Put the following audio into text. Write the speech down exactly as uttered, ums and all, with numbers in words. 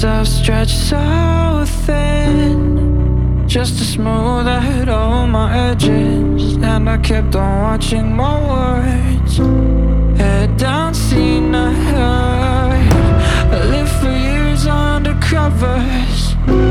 myself stretched so thin, just to smooth out all my edges. And I kept on watching my words, head down, seen a hurt. I lived for years under covers,